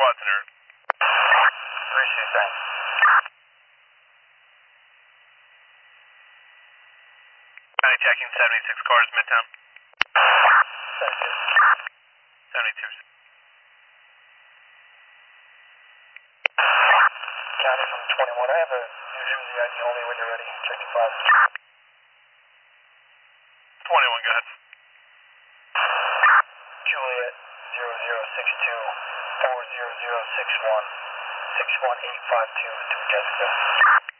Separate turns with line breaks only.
Watson, Earth.
3C, thanks.
County checking 76 cars, Midtown. 72.
County from 21. I have a New Jersey ID only when you're ready. Check the 5.
21, go ahead.
Juliet 0062 40061 61852 to Jessica.